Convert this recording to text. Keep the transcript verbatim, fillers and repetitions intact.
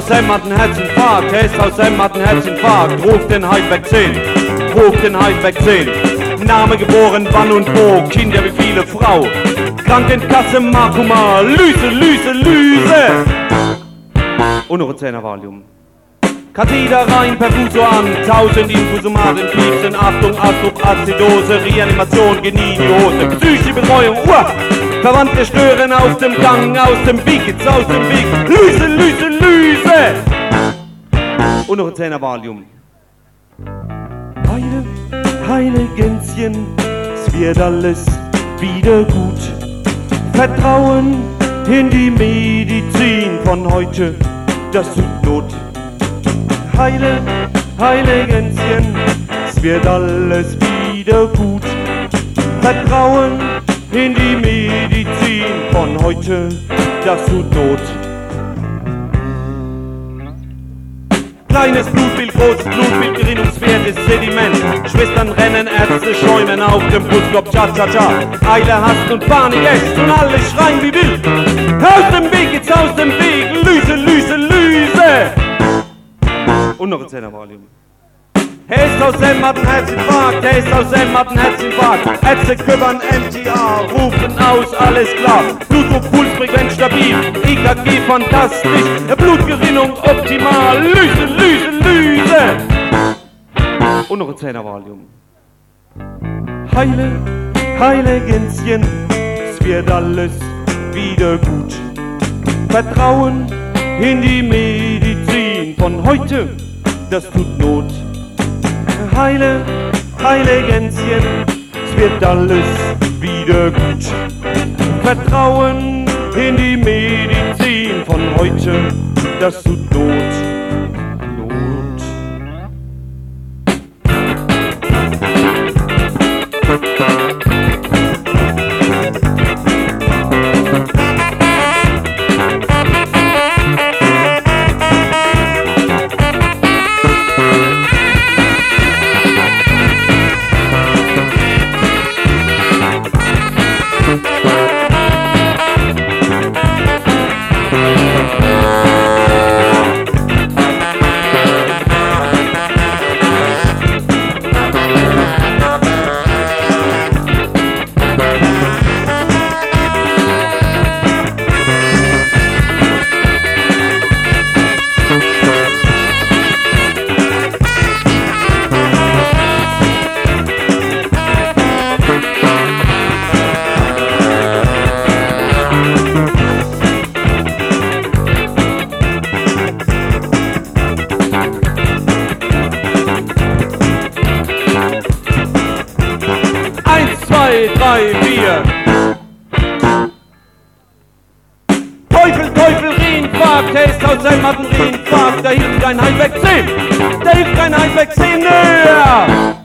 Em hat einen Herzinfarkt, Test aus Em hat einen Herzinfarkt. Ruf den Heimweg zehn, ruf den Heimweg zehn. Name geboren, wann und wo, Kinder wie viele Frau. Krankenkasse, Makuma, Lüse, Lüse, Lüse. Und noch ein Zehner Valium. Katheter rein, Perfuso an, tausend Infusomaten, Piepsen, Achtung, Astrop, Azidose, Reanimation, Genie, die Hose, psychische Betreuung, Uah! Verwandte stören aus dem Gang, aus dem Weg, jetzt aus dem Weg, Lüse, Lüse, Lüse! Und noch ein Zehner Valium. Heile, heile Gänschen, es wird alles wieder gut. Vertrauen in die Medizin von heute, das tut Not. Heile, heile Gänschen, es wird alles wieder gut. Vertrauen in die Medizin von heute, das tut Not. Kleines Blutbild, großes Blutbild, gerinnungswertes Sediment. Schwestern rennen, Ärzte schäumen auf dem Brustkorb, cha-cha-cha. Eile, Hast und Panik, echt und alle schreien wie wild. Aus dem Weg, jetzt aus dem Weg, Lüse, Lüse, Lüse. Und noch ein Zehner Valium. Hest aus Em hat einen Herzinfarkt, Hest aus Em hat einen Herzinfarkt. Ärzte kümmern M T A, rufen aus, alles klar. Blutdruck, Pulsfrequenz stabil, E K G fantastisch, Blutgerinnung optimal, Lüse, Lüse, Lüse. Und noch ein Zehner Valium. Heile, heile Gänschen, es wird alles wieder gut. Vertrauen in die Medizin von heute, das tut Not. Heile, heile Gänschen, es wird alles wieder gut. Vertrauen in die Medizin von heute, das tut Not. Not. Drei, vier. Teufel, Teufel, Reinfarkt, Test aus Em hat einen Reinfarkt, da hilft kein Heimweg zehn, da hilft kein Heimweg zehn, näher.